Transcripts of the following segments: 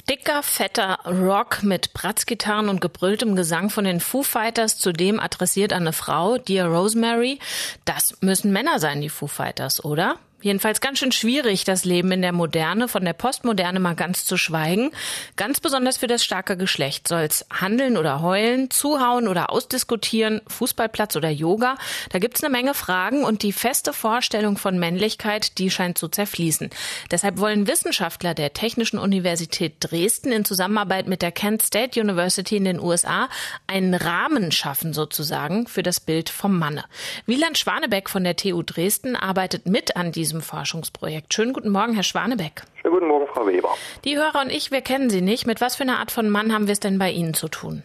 Dicker, fetter Rock mit Bratzgitarren und gebrülltem Gesang von den Foo Fighters, zudem adressiert an eine Frau, Dear Rosemary. Das müssen Männer sein, die Foo Fighters, oder? Jedenfalls ganz schön schwierig, das Leben in der Moderne, von der Postmoderne mal ganz zu schweigen. Ganz besonders für das starke Geschlecht. Soll's handeln oder heulen, zuhauen oder ausdiskutieren, Fußballplatz oder Yoga? Da gibt's eine Menge Fragen und die feste Vorstellung von Männlichkeit, die scheint zu zerfließen. Deshalb wollen Wissenschaftler der Technischen Universität Dresden in Zusammenarbeit mit der Kent State University in den USA einen Rahmen schaffen sozusagen für das Bild vom Manne. Wieland Schwanebeck von der TU Dresden arbeitet mit an diesem Forschungsprojekt. Schönen guten Morgen, Herr Schwanebeck. Schönen guten Morgen, Frau Weber. Die Hörer und ich, wir kennen Sie nicht. Mit was für einer Art von Mann haben wir es denn bei Ihnen zu tun?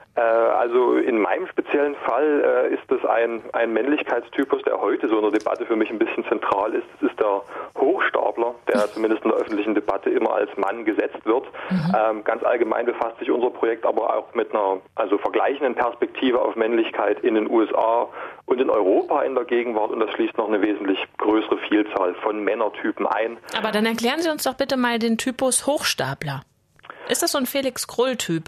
Also in meinem speziellen Fall ist es ein Männlichkeitstypus, der heute so in der Debatte für mich ein bisschen zentral ist. Das ist der Hochstapler, der zumindest in der öffentlichen Debatte immer als Mann gesetzt wird. Ganz allgemein befasst sich unser Projekt aber auch mit einer vergleichenden Perspektive auf Männlichkeit in den USA und in Europa in der Gegenwart, und das schließt noch eine wesentlich größere Vielzahl von Männertypen ein. Aber dann erklären Sie uns doch bitte mal den Typus Hochstapler. Ist das so ein Felix-Krull-Typ?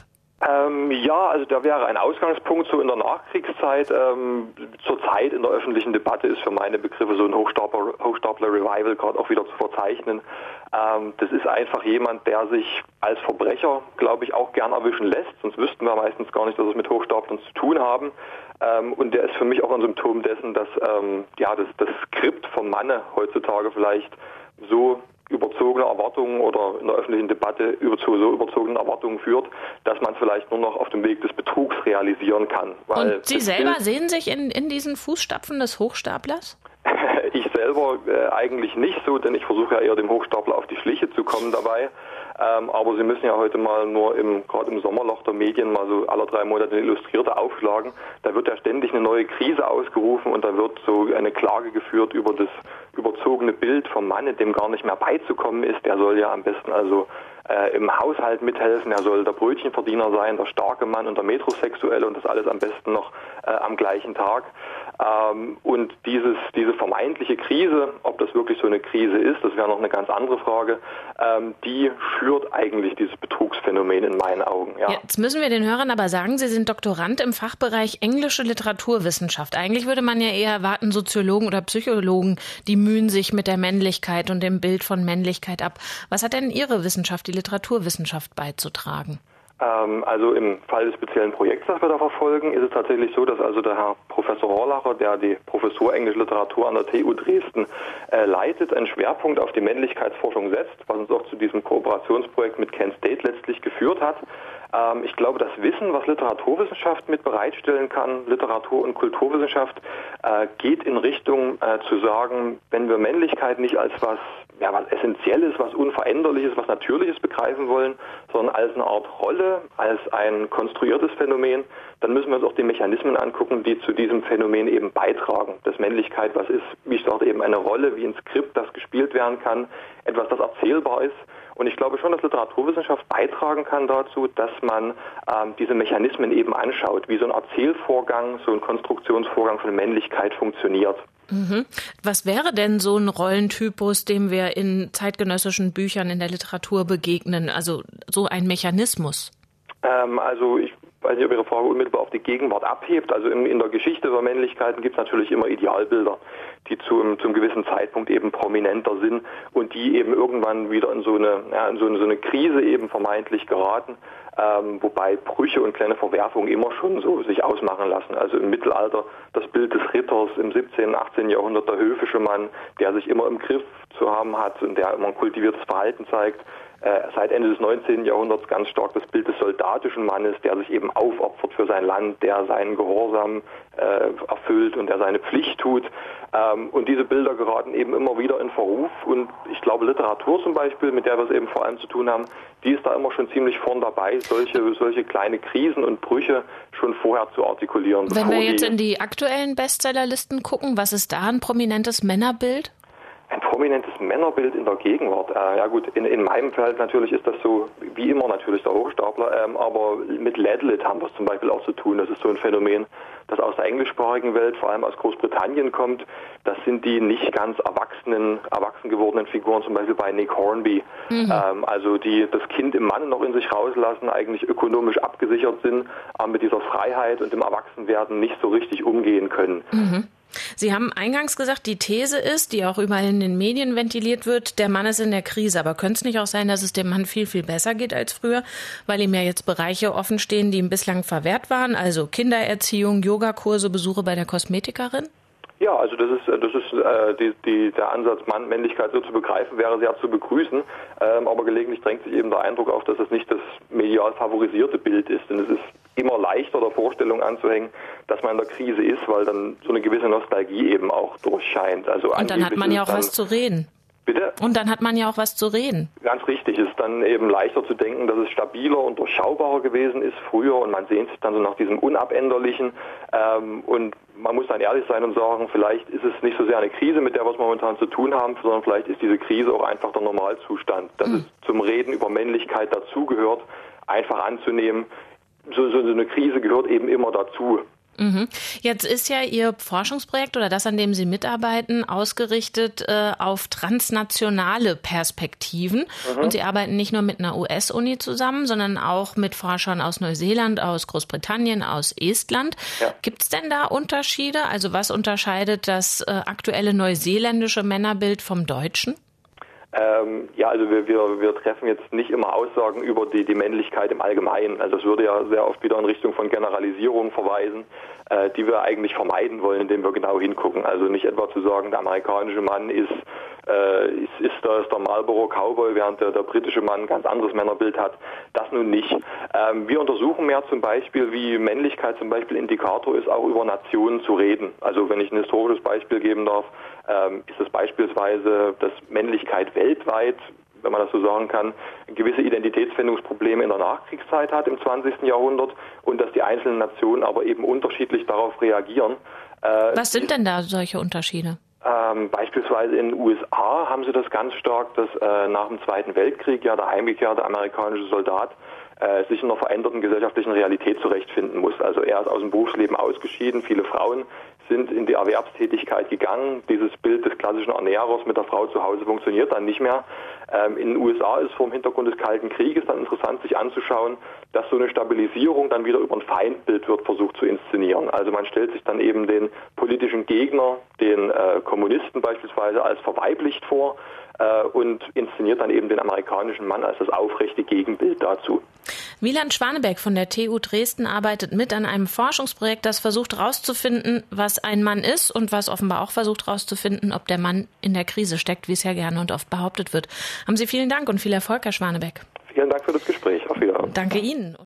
Ja, also da wäre ein Ausgangspunkt so in der Nachkriegszeit. Zurzeit in der öffentlichen Debatte ist für meine Begriffe so ein Hochstapler-Revival gerade auch wieder zu verzeichnen. Das ist einfach jemand, der sich als Verbrecher, glaube ich, auch gern erwischen lässt. Sonst wüssten wir meistens gar nicht, dass es mit Hochstaplern zu tun haben. Und der ist für mich auch ein Symptom dessen, dass das Skript vom Manne heutzutage vielleicht so überzogene Erwartungen oder in der öffentlichen Debatte so überzogenen Erwartungen führt, dass man es vielleicht nur noch auf dem Weg des Betrugs realisieren kann. Weil und Sie selber sehen sich in diesen Fußstapfen des Hochstaplers? Ich selber eigentlich nicht so, denn ich versuche ja eher dem Hochstapler auf die Schliche zu kommen dabei. Aber Sie müssen ja heute mal nur gerade im Sommerloch der Medien mal so alle 3 Monate eine Illustrierte aufschlagen. Da wird ja ständig eine neue Krise ausgerufen und da wird so eine Klage geführt über das überzogene Bild vom Manne, dem gar nicht mehr beizukommen ist. Der soll ja am besten im Haushalt mithelfen, er soll der Brötchenverdiener sein, der starke Mann und der Metrosexuelle, und das alles am besten noch am gleichen Tag. Und diese vermeintliche Krise, ob das wirklich so eine Krise ist, das wäre noch eine ganz andere Frage, die schürt eigentlich dieses Betrugsphänomen in meinen Augen. Ja. Jetzt müssen wir den Hörern aber sagen, Sie sind Doktorand im Fachbereich englische Literaturwissenschaft. Eigentlich würde man ja eher erwarten, Soziologen oder Psychologen, die mühen sich mit der Männlichkeit und dem Bild von Männlichkeit ab. Was hat denn Ihre Wissenschaft, die Literaturwissenschaft, beizutragen? Also im Fall des speziellen Projekts, das wir da verfolgen, ist es tatsächlich so, dass also der Herr Professor Horlacher, der die Professur Englische Literatur an der TU Dresden leitet, einen Schwerpunkt auf die Männlichkeitsforschung setzt, was uns auch zu diesem Kooperationsprojekt mit Kent State letztlich geführt hat. Ich glaube, das Wissen, was Literaturwissenschaft mit bereitstellen kann, Literatur- und Kulturwissenschaft, geht in Richtung zu sagen, wenn wir Männlichkeit nicht als was Essentielles, was Unveränderliches, was Natürliches begreifen wollen, sondern als eine Art Rolle, als ein konstruiertes Phänomen, dann müssen wir uns auch die Mechanismen angucken, die zu diesem Phänomen eben beitragen. Dass Männlichkeit was ist, wie ich sagte, eben eine Rolle, wie ein Skript, das gespielt werden kann, etwas, das erzählbar ist. Und ich glaube schon, dass Literaturwissenschaft beitragen kann dazu, dass man diese Mechanismen eben anschaut, wie so ein Erzählvorgang, so ein Konstruktionsvorgang von Männlichkeit funktioniert. Mhm. Was wäre denn so ein Rollentypus, dem wir in zeitgenössischen Büchern in der Literatur begegnen? Also so ein Mechanismus? Ich weiß nicht, ob Ihre Frage unmittelbar auf die Gegenwart abhebt. Also in der Geschichte über Männlichkeiten gibt es natürlich immer Idealbilder, die zum gewissen Zeitpunkt eben prominenter sind und die eben irgendwann wieder in so eine Krise eben vermeintlich geraten. Wobei Brüche und kleine Verwerfungen immer schon so sich ausmachen lassen. Also im Mittelalter das Bild des Ritters, im 17., 18. Jahrhundert der höfische Mann, der sich immer im Griff zu haben hat und der immer ein kultiviertes Verhalten zeigt. Seit Ende des 19. Jahrhunderts ganz stark das Bild des soldatischen Mannes, der sich eben aufopfert für sein Land, der seinen Gehorsam erfüllt und der seine Pflicht tut. Und diese Bilder geraten eben immer wieder in Verruf. Und ich glaube, Literatur zum Beispiel, mit der wir es eben vor allem zu tun haben, die ist da immer schon ziemlich vorn dabei, solche kleine Krisen und Brüche schon vorher zu artikulieren. Wenn wir jetzt in die aktuellen Bestsellerlisten gucken, was ist da ein prominentes Männerbild? Ein prominentes Männerbild in der Gegenwart. Ja gut, in meinem Feld natürlich ist das so, wie immer natürlich der Hochstapler, aber mit Ladlet haben wir es zum Beispiel auch zu tun. Das ist so ein Phänomen, das aus der englischsprachigen Welt, vor allem aus Großbritannien kommt. Das sind die nicht ganz erwachsen gewordenen Figuren, zum Beispiel bei Nick Hornby. Also die das Kind im Mann noch in sich rauslassen, eigentlich ökonomisch abgesichert sind, aber mit dieser Freiheit und dem Erwachsenwerden nicht so richtig umgehen können. Sie haben eingangs gesagt, die These ist, die auch überall in den Medien ventiliert wird, der Mann ist in der Krise. Aber könnte es nicht auch sein, dass es dem Mann viel, viel besser geht als früher, weil ihm ja jetzt Bereiche offenstehen, die ihm bislang verwehrt waren, also Kindererziehung, Yogakurse, Besuche bei der Kosmetikerin? Ja, also das ist der Ansatz, Männlichkeit so zu begreifen, wäre sehr zu begrüßen. Aber gelegentlich drängt sich eben der Eindruck auf, dass es nicht das medial favorisierte Bild ist. Denn es ist immer leichter, der Vorstellung anzuhängen, dass man in der Krise ist, weil dann so eine gewisse Nostalgie eben auch durchscheint. Also und dann hat man ja auch was zu reden. Bitte? Und dann hat man ja auch was zu reden. Ganz richtig, ist dann eben leichter zu denken, dass es stabiler und durchschaubarer gewesen ist früher und man sehnt sich dann so nach diesem Unabänderlichen. Und man muss dann ehrlich sein und sagen, vielleicht ist es nicht so sehr eine Krise, mit der wir es momentan zu tun haben, sondern vielleicht ist diese Krise auch einfach der Normalzustand. Dass es zum Reden über Männlichkeit dazugehört, einfach anzunehmen. So eine Krise gehört eben immer dazu. Jetzt ist ja Ihr Forschungsprojekt oder das, an dem Sie mitarbeiten, ausgerichtet auf transnationale Perspektiven. Und Sie arbeiten nicht nur mit einer US-Uni zusammen, sondern auch mit Forschern aus Neuseeland, aus Großbritannien, aus Estland. Ja. Gibt es denn da Unterschiede? Also was unterscheidet das aktuelle neuseeländische Männerbild vom deutschen? Ja, also wir treffen jetzt nicht immer Aussagen über die Männlichkeit im Allgemeinen. Also es würde ja sehr oft wieder in Richtung von Generalisierung verweisen, die wir eigentlich vermeiden wollen, indem wir genau hingucken. Also nicht etwa zu sagen, der amerikanische Mann ist der Marlboro Cowboy, während der britische Mann ein ganz anderes Männerbild hat. Das nun nicht. Wir untersuchen mehr zum Beispiel, wie Männlichkeit zum Beispiel Indikator ist, auch über Nationen zu reden. Also wenn ich ein historisches Beispiel geben darf, ist es beispielsweise, dass Männlichkeit weltweit, wenn man das so sagen kann, gewisse Identitätsfindungsprobleme in der Nachkriegszeit hat im 20. Jahrhundert und dass die einzelnen Nationen aber eben unterschiedlich darauf reagieren. Was sind denn da solche Unterschiede? Beispielsweise in den USA haben sie das ganz stark, dass nach dem Zweiten Weltkrieg ja der heimgekehrte amerikanische Soldat sich in einer veränderten gesellschaftlichen Realität zurechtfinden muss. Also er ist aus dem Berufsleben ausgeschieden, viele Frauen sind in die Erwerbstätigkeit gegangen. Dieses Bild des klassischen Ernährers mit der Frau zu Hause funktioniert dann nicht mehr. In den USA ist vor dem Hintergrund des Kalten Krieges dann interessant, sich anzuschauen, dass so eine Stabilisierung dann wieder über ein Feindbild wird versucht zu inszenieren. Also man stellt sich dann eben den politischen Gegner, den Kommunisten beispielsweise, als verweiblicht vor und inszeniert dann eben den amerikanischen Mann als das aufrechte Gegenbild dazu. Wieland Schwanebeck von der TU Dresden arbeitet mit an einem Forschungsprojekt, das versucht herauszufinden, was ein Mann ist und was offenbar auch versucht herauszufinden, ob der Mann in der Krise steckt, wie es ja gerne und oft behauptet wird. Haben Sie vielen Dank und viel Erfolg, Herr Schwanebeck. Vielen Dank für das Gespräch. Auf Wiedersehen. Danke Ihnen.